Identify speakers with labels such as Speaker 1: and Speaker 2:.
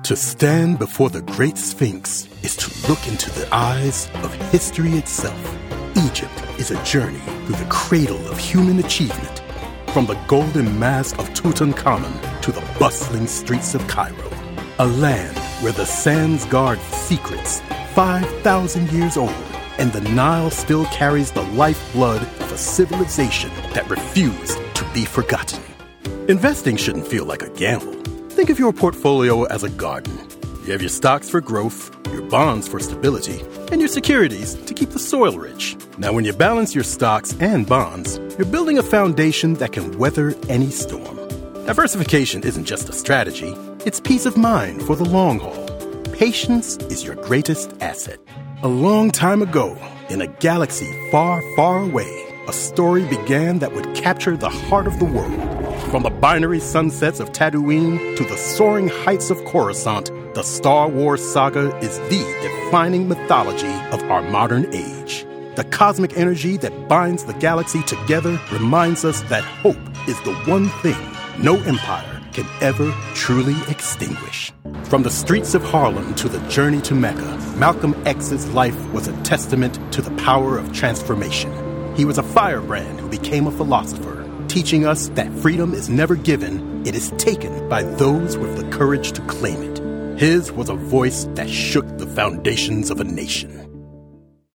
Speaker 1: To stand before the Great Sphinx is to look into the eyes of history itself. Egypt is a journey through the cradle of human achievement, from the golden mass of Tutankhamun to the bustling streets of Cairo, a land where the sands guard secrets 5,000 years old, and the Nile still carries the lifeblood of a civilization that refused to be forgotten. Investing shouldn't feel like a gamble. Think of your portfolio as a garden. You have your stocks for growth, your bonds for stability, and your securities to keep the soil rich. Now, when you balance your stocks and bonds, you're building a foundation that can weather any storm. Diversification isn't just a strategy, it's peace of mind for the long haul. Patience is your greatest asset. A long time ago, in a galaxy far, far away, a story began that would capture the heart of the world. From the binary sunsets of Tatooine to the soaring heights of Coruscant, the Star Wars saga is the defining mythology of our modern age. The cosmic energy that binds the galaxy together reminds us that hope is the one thing no empire can ever truly extinguish. From the streets of Harlem to the journey to Mecca, Malcolm X's life was a testament to the power of transformation. He was a firebrand who became a philosopher, teaching us that freedom is never given, it is taken by those with the courage to claim it. His was a voice that shook the foundations of a nation.